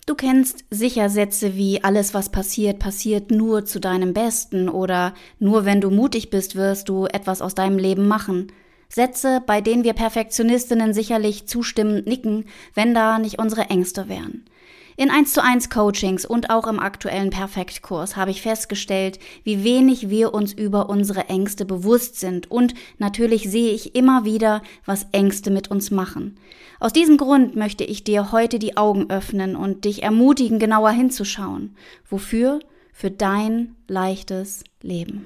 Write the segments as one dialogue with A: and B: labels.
A: Du kennst sicher Sätze wie alles, was passiert, passiert nur zu deinem Besten oder nur wenn du mutig bist, wirst du etwas aus deinem Leben machen. Sätze, bei denen wir Perfektionistinnen sicherlich zustimmend nicken, wenn da nicht unsere Ängste wären. In 1:1 Coachings und auch im aktuellen Perfektkurs habe ich festgestellt, wie wenig wir uns über unsere Ängste bewusst sind und natürlich sehe ich immer wieder, was Ängste mit uns machen. Aus diesem Grund möchte ich dir heute die Augen öffnen und dich ermutigen, genauer hinzuschauen. Wofür? Für dein leichtes Leben.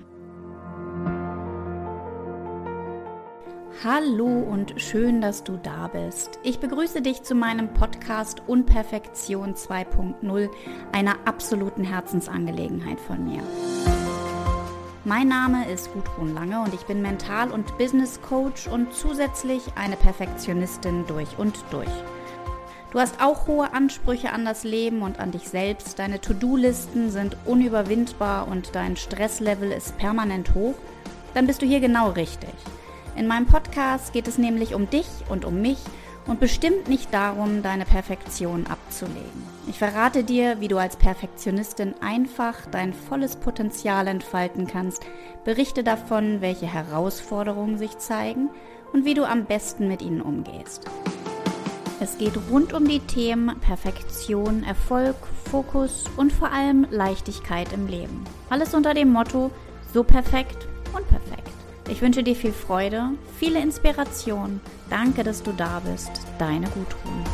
A: Hallo und schön, dass du da bist. Ich begrüße dich zu meinem Podcast Unperfektion 2.0, einer absoluten Herzensangelegenheit von mir. Mein Name ist Gudrun Lange und ich bin Mental- und Business Coach und zusätzlich eine Perfektionistin durch und durch. Du hast auch hohe Ansprüche an das Leben und an dich selbst. Deine To-Do-Listen sind unüberwindbar und dein Stresslevel ist permanent hoch. Dann bist du hier genau richtig. In meinem Podcast geht es nämlich um dich und um mich und bestimmt nicht darum, deine Perfektion abzulegen. Ich verrate dir, wie du als Perfektionistin einfach dein volles Potenzial entfalten kannst, berichte davon, welche Herausforderungen sich zeigen und wie du am besten mit ihnen umgehst. Es geht rund um die Themen Perfektion, Erfolg, Fokus und vor allem Leichtigkeit im Leben. Alles unter dem Motto, so perfekt und perfekt. Ich wünsche dir viel Freude, viele Inspiration. Danke, dass du da bist. Deine Gudrun.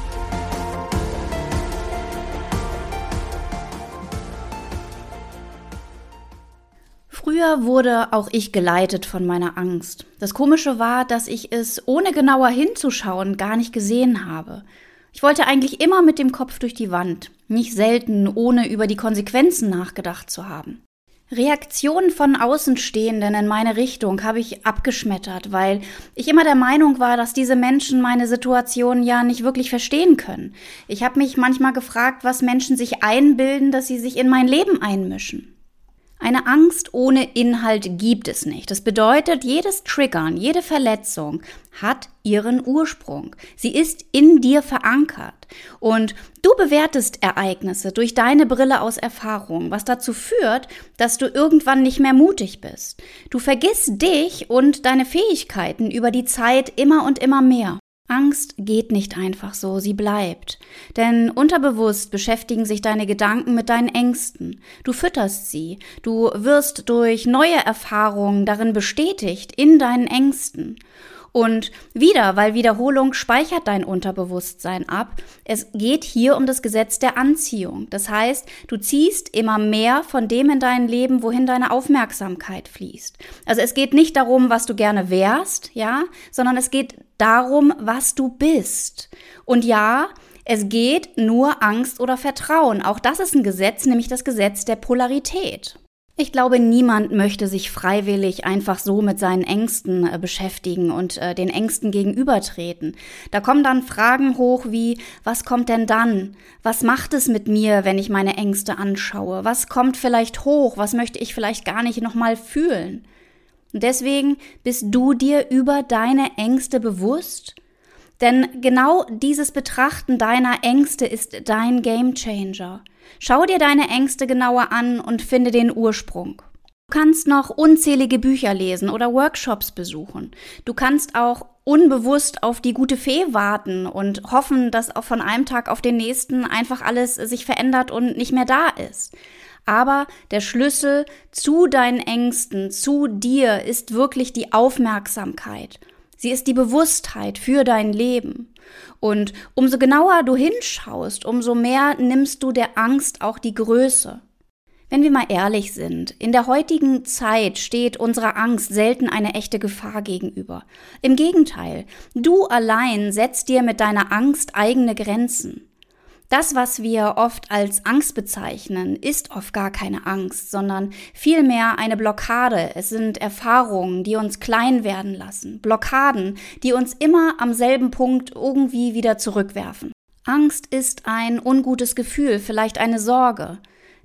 A: Früher wurde auch ich geleitet von meiner Angst. Das Komische war, dass ich es, ohne genauer hinzuschauen, gar nicht gesehen habe. Ich wollte eigentlich immer mit dem Kopf durch die Wand, nicht selten, ohne über die Konsequenzen nachgedacht zu haben. Reaktionen von Außenstehenden in meine Richtung habe ich abgeschmettert, weil ich immer der Meinung war, dass diese Menschen meine Situation ja nicht wirklich verstehen können. Ich habe mich manchmal gefragt, was Menschen sich einbilden, dass sie sich in mein Leben einmischen. Eine Angst ohne Inhalt gibt es nicht. Das bedeutet, jedes Triggern, jede Verletzung hat ihren Ursprung. Sie ist in dir verankert. Und du bewertest Ereignisse durch deine Brille aus Erfahrung, was dazu führt, dass du irgendwann nicht mehr mutig bist. Du vergisst dich und deine Fähigkeiten über die Zeit immer und immer mehr. Angst geht nicht einfach so, sie bleibt. Denn unterbewusst beschäftigen sich deine Gedanken mit deinen Ängsten. Du fütterst sie. Du wirst durch neue Erfahrungen darin bestätigt, in deinen Ängsten. Und wieder, weil Wiederholung speichert dein Unterbewusstsein ab. Es geht hier um das Gesetz der Anziehung. Das heißt, du ziehst immer mehr von dem in dein Leben, wohin deine Aufmerksamkeit fließt. Also es geht nicht darum, was du gerne wärst, ja, sondern es geht darum, was du bist. Und ja, es geht nur Angst oder Vertrauen. Auch das ist ein Gesetz, nämlich das Gesetz der Polarität. Ich glaube, niemand möchte sich freiwillig einfach so mit seinen Ängsten beschäftigen und den Ängsten gegenübertreten. Da kommen dann Fragen hoch wie, was kommt denn dann? Was macht es mit mir, wenn ich meine Ängste anschaue? Was kommt vielleicht hoch? Was möchte ich vielleicht gar nicht nochmal fühlen? Und deswegen bist du dir über deine Ängste bewusst? Denn genau dieses Betrachten deiner Ängste ist dein Gamechanger. Schau dir deine Ängste genauer an und finde den Ursprung. Du kannst noch unzählige Bücher lesen oder Workshops besuchen. Du kannst auch unbewusst auf die gute Fee warten und hoffen, dass auch von einem Tag auf den nächsten einfach alles sich verändert und nicht mehr da ist. Aber der Schlüssel zu deinen Ängsten, zu dir, ist wirklich die Aufmerksamkeit. Sie ist die Bewusstheit für dein Leben. Und umso genauer du hinschaust, umso mehr nimmst du der Angst auch die Größe. Wenn wir mal ehrlich sind, in der heutigen Zeit steht unserer Angst selten eine echte Gefahr gegenüber. Im Gegenteil, du allein setzt dir mit deiner Angst eigene Grenzen. Das, was wir oft als Angst bezeichnen, ist oft gar keine Angst, sondern vielmehr eine Blockade. Es sind Erfahrungen, die uns klein werden lassen, Blockaden, die uns immer am selben Punkt irgendwie wieder zurückwerfen. Angst ist ein ungutes Gefühl, vielleicht eine Sorge.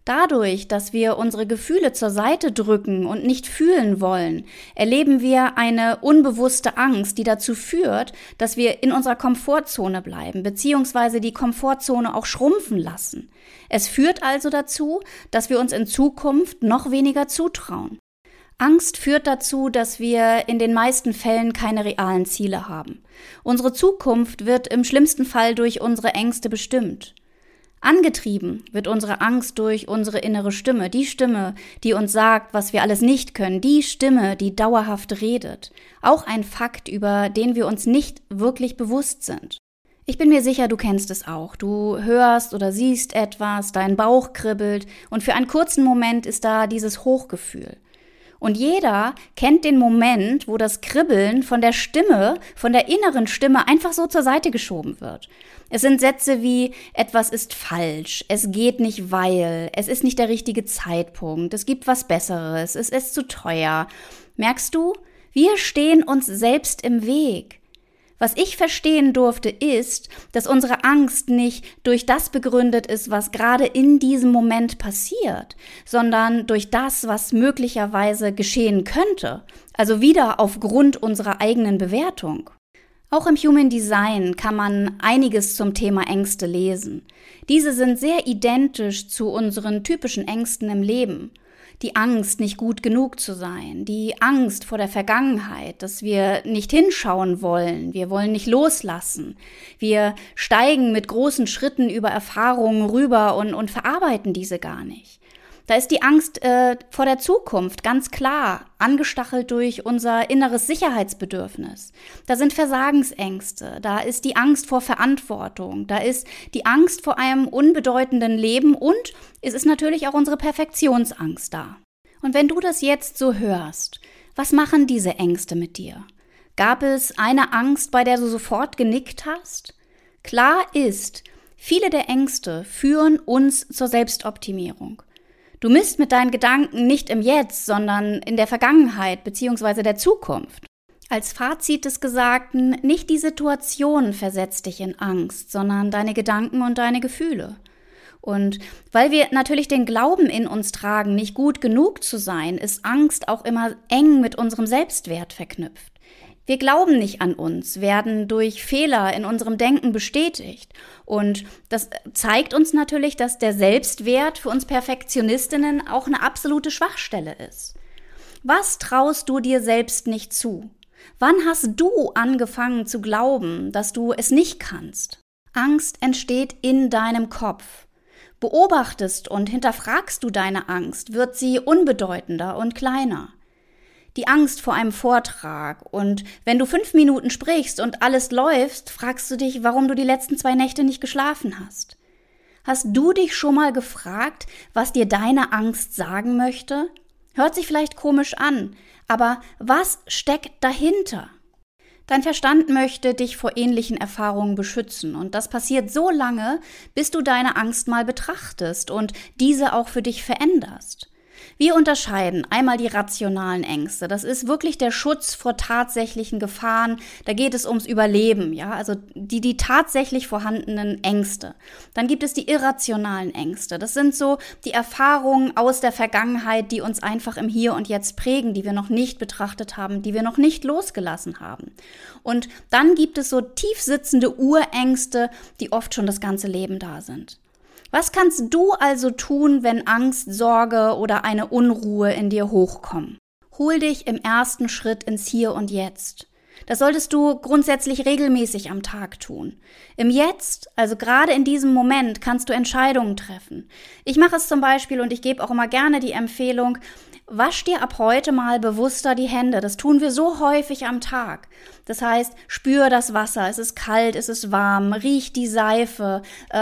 A: Dadurch, dass wir unsere Gefühle zur Seite drücken und nicht fühlen wollen, erleben wir eine unbewusste Angst, die dazu führt, dass wir in unserer Komfortzone bleiben, beziehungsweise die Komfortzone auch schrumpfen lassen. Es führt also dazu, dass wir uns in Zukunft noch weniger zutrauen. Angst führt dazu, dass wir in den meisten Fällen keine realen Ziele haben. Unsere Zukunft wird im schlimmsten Fall durch unsere Ängste bestimmt. Angetrieben wird unsere Angst durch unsere innere Stimme, die Stimme, die uns sagt, was wir alles nicht können, die Stimme, die dauerhaft redet. Auch ein Fakt, über den wir uns nicht wirklich bewusst sind. Ich bin mir sicher, du kennst es auch. Du hörst oder siehst etwas, dein Bauch kribbelt und für einen kurzen Moment ist da dieses Hochgefühl. Und jeder kennt den Moment, wo das Kribbeln von der Stimme, von der inneren Stimme einfach so zur Seite geschoben wird. Es sind Sätze wie, etwas ist falsch, es geht nicht, weil, es ist nicht der richtige Zeitpunkt, es gibt was Besseres, es ist zu teuer. Merkst du, wir stehen uns selbst im Weg. Was ich verstehen durfte, ist, dass unsere Angst nicht durch das begründet ist, was gerade in diesem Moment passiert, sondern durch das, was möglicherweise geschehen könnte, also wieder aufgrund unserer eigenen Bewertung. Auch im Human Design kann man einiges zum Thema Ängste lesen. Diese sind sehr identisch zu unseren typischen Ängsten im Leben. Die Angst, nicht gut genug zu sein, die Angst vor der Vergangenheit, dass wir nicht hinschauen wollen, wir wollen nicht loslassen. Wir steigen mit großen Schritten über Erfahrungen rüber und verarbeiten diese gar nicht. Da ist die Angst vor der Zukunft ganz klar, angestachelt durch unser inneres Sicherheitsbedürfnis. Da sind Versagensängste, da ist die Angst vor Verantwortung, da ist die Angst vor einem unbedeutenden Leben und es ist natürlich auch unsere Perfektionsangst da. Und wenn du das jetzt so hörst, was machen diese Ängste mit dir? Gab es eine Angst, bei der du sofort genickt hast? Klar ist, viele der Ängste führen uns zur Selbstoptimierung. Du misst mit deinen Gedanken nicht im Jetzt, sondern in der Vergangenheit bzw. der Zukunft. Als Fazit des Gesagten, nicht die Situation versetzt dich in Angst, sondern deine Gedanken und deine Gefühle. Und weil wir natürlich den Glauben in uns tragen, nicht gut genug zu sein, ist Angst auch immer eng mit unserem Selbstwert verknüpft. Wir glauben nicht an uns, werden durch Fehler in unserem Denken bestätigt. Und das zeigt uns natürlich, dass der Selbstwert für uns Perfektionistinnen auch eine absolute Schwachstelle ist. Was traust du dir selbst nicht zu? Wann hast du angefangen zu glauben, dass du es nicht kannst? Angst entsteht in deinem Kopf. Beobachtest und hinterfragst du deine Angst, wird sie unbedeutender und kleiner. Die Angst vor einem Vortrag und wenn du 5 Minuten sprichst und alles läuft, fragst du dich, warum du die letzten 2 Nächte nicht geschlafen hast. Hast du dich schon mal gefragt, was dir deine Angst sagen möchte? Hört sich vielleicht komisch an, aber was steckt dahinter? Dein Verstand möchte dich vor ähnlichen Erfahrungen beschützen und das passiert so lange, bis du deine Angst mal betrachtest und diese auch für dich veränderst. Wir unterscheiden einmal die rationalen Ängste. Das ist wirklich der Schutz vor tatsächlichen Gefahren. Da geht es ums Überleben, ja, also die tatsächlich vorhandenen Ängste. Dann gibt es die irrationalen Ängste. Das sind so die Erfahrungen aus der Vergangenheit, die uns einfach im Hier und Jetzt prägen, die wir noch nicht betrachtet haben, die wir noch nicht losgelassen haben. Und dann gibt es so tief sitzende Urängste, die oft schon das ganze Leben da sind. Was kannst du also tun, wenn Angst, Sorge oder eine Unruhe in dir hochkommen? Hol dich im ersten Schritt ins Hier und Jetzt. Das solltest du grundsätzlich regelmäßig am Tag tun. Im Jetzt, also gerade in diesem Moment, kannst du Entscheidungen treffen. Ich mache es zum Beispiel und ich gebe auch immer gerne die Empfehlung, wasch dir ab heute mal bewusster die Hände. Das tun wir so häufig am Tag. Das heißt, spür das Wasser, es ist kalt, es ist warm, riech die Seife,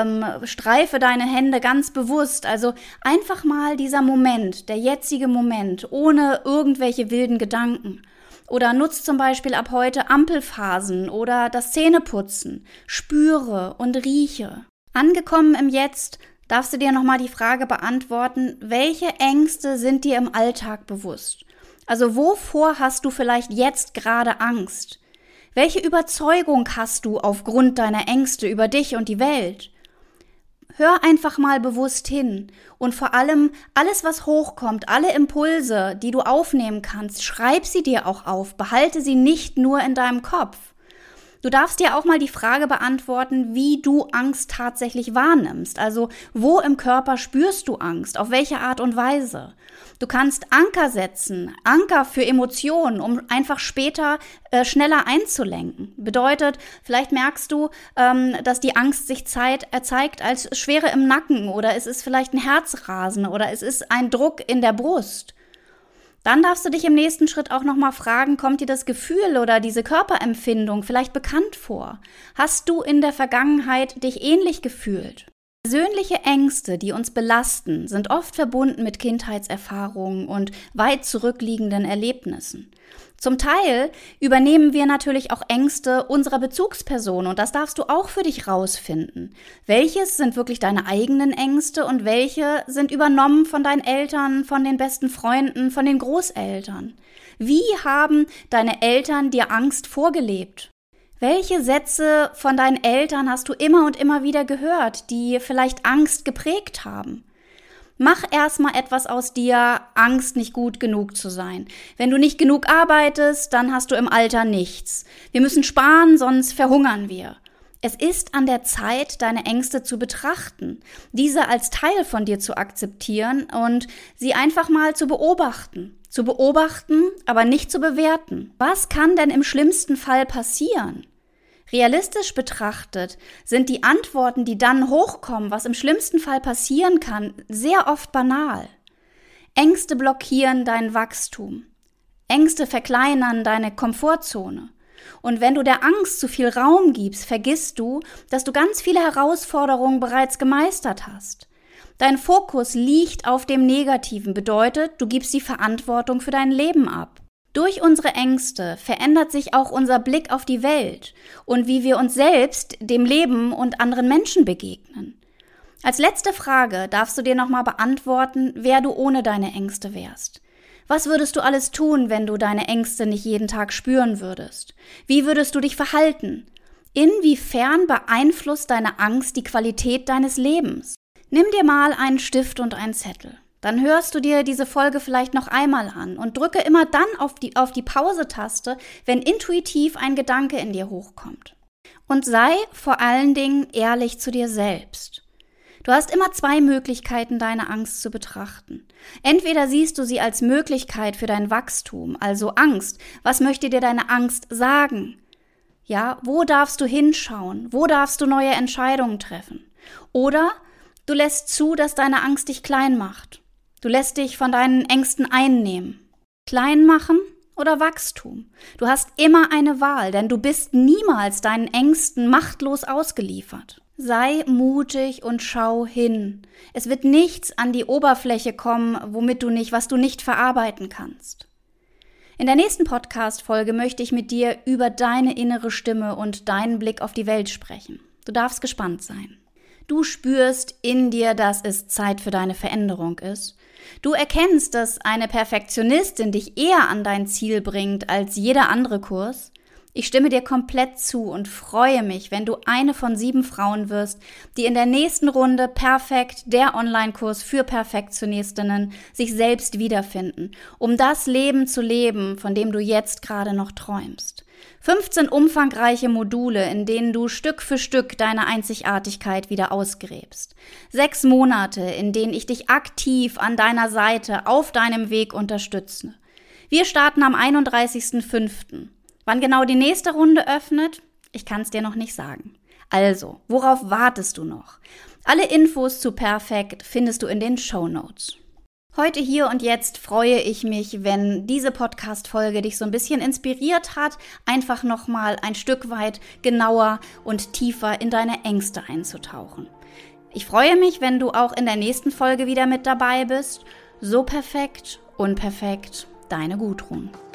A: streife deine Hände ganz bewusst. Also einfach mal dieser Moment, der jetzige Moment, ohne irgendwelche wilden Gedanken. Oder nutz zum Beispiel ab heute Ampelphasen oder das Zähneputzen. Spüre und rieche. Angekommen im Jetzt darfst du dir nochmal die Frage beantworten, welche Ängste sind dir im Alltag bewusst? Also wovor hast du vielleicht jetzt gerade Angst? Welche Überzeugung hast du aufgrund deiner Ängste über dich und die Welt? hör einfach mal bewusst hin und vor allem alles, was hochkommt, alle Impulse, die du aufnehmen kannst, schreib sie dir auch auf, behalte sie nicht nur in deinem Kopf. Du darfst dir auch mal die Frage beantworten, wie du Angst tatsächlich wahrnimmst. Also, wo im Körper spürst du Angst? Auf welche Art und Weise? Du kannst Anker setzen, Anker für Emotionen, um einfach später schneller einzulenken. Bedeutet, vielleicht merkst du, dass die Angst sich zeigt als Schwere im Nacken oder es ist vielleicht ein Herzrasen oder es ist ein Druck in der Brust. Dann darfst du dich im nächsten Schritt auch nochmal fragen, kommt dir das Gefühl oder diese Körperempfindung vielleicht bekannt vor? Hast du in der Vergangenheit dich ähnlich gefühlt? Persönliche Ängste, die uns belasten, sind oft verbunden mit Kindheitserfahrungen und weit zurückliegenden Erlebnissen. Zum Teil übernehmen wir natürlich auch Ängste unserer Bezugsperson und das darfst du auch für dich rausfinden. Welches sind wirklich deine eigenen Ängste und welche sind übernommen von deinen Eltern, von den besten Freunden, von den Großeltern? Wie haben deine Eltern dir Angst vorgelebt? Welche Sätze von deinen Eltern hast du immer und immer wieder gehört, die vielleicht Angst geprägt haben? Mach erstmal etwas aus dir, Angst, nicht gut genug zu sein. Wenn du nicht genug arbeitest, dann hast du im Alter nichts. Wir müssen sparen, sonst verhungern wir. Es ist an der Zeit, deine Ängste zu betrachten, diese als Teil von dir zu akzeptieren und sie einfach mal zu beobachten. Zu beobachten, aber nicht zu bewerten. Was kann denn im schlimmsten Fall passieren? Realistisch betrachtet sind die Antworten, die dann hochkommen, was im schlimmsten Fall passieren kann, sehr oft banal. Ängste blockieren dein Wachstum. Ängste verkleinern deine Komfortzone. Und wenn du der Angst zu viel Raum gibst, vergisst du, dass du ganz viele Herausforderungen bereits gemeistert hast. Dein Fokus liegt auf dem Negativen, bedeutet, du gibst die Verantwortung für dein Leben ab. Durch unsere Ängste verändert sich auch unser Blick auf die Welt und wie wir uns selbst, dem Leben und anderen Menschen begegnen. Als letzte Frage darfst du dir nochmal beantworten, wer du ohne deine Ängste wärst. Was würdest du alles tun, wenn du deine Ängste nicht jeden Tag spüren würdest? Wie würdest du dich verhalten? Inwiefern beeinflusst deine Angst die Qualität deines Lebens? Nimm dir mal einen Stift und einen Zettel. Dann hörst du dir diese Folge vielleicht noch einmal an und drücke immer dann auf die Pause-Taste, wenn intuitiv ein Gedanke in dir hochkommt. Und sei vor allen Dingen ehrlich zu dir selbst. Du hast immer 2 Möglichkeiten, deine Angst zu betrachten. Entweder siehst du sie als Möglichkeit für dein Wachstum, also Angst. Was möchte dir deine Angst sagen? Ja, wo darfst du hinschauen? Wo darfst du neue Entscheidungen treffen? Oder du lässt zu, dass deine Angst dich klein macht. Du lässt dich von deinen Ängsten einnehmen. Klein machen oder Wachstum? Du hast immer eine Wahl, denn du bist niemals deinen Ängsten machtlos ausgeliefert. Sei mutig und schau hin. Es wird nichts an die Oberfläche kommen, was du nicht verarbeiten kannst. In der nächsten Podcast-Folge möchte ich mit dir über deine innere Stimme und deinen Blick auf die Welt sprechen. Du darfst gespannt sein. Du spürst in dir, dass es Zeit für deine Veränderung ist. Du erkennst, dass eine Perfektionistin dich eher an dein Ziel bringt als jeder andere Kurs. Ich stimme dir komplett zu und freue mich, wenn du eine von 7 Frauen wirst, die in der nächsten Runde Perfekt, der Online-Kurs für Perfektionistinnen, sich selbst wiederfinden, um das Leben zu leben, von dem du jetzt gerade noch träumst. 15 umfangreiche Module, in denen du Stück für Stück deine Einzigartigkeit wieder ausgräbst. 6 Monate, in denen ich dich aktiv an deiner Seite auf deinem Weg unterstütze. Wir starten am 31.05. Wann genau die nächste Runde öffnet? Ich kann es dir noch nicht sagen. Also, worauf wartest du noch? Alle Infos zu Perfekt findest du in den Shownotes. Heute, hier und jetzt freue ich mich, wenn diese Podcast-Folge dich so ein bisschen inspiriert hat, einfach nochmal ein Stück weit genauer und tiefer in deine Ängste einzutauchen. Ich freue mich, wenn du auch in der nächsten Folge wieder mit dabei bist. So perfekt, unperfekt, deine Gudrun.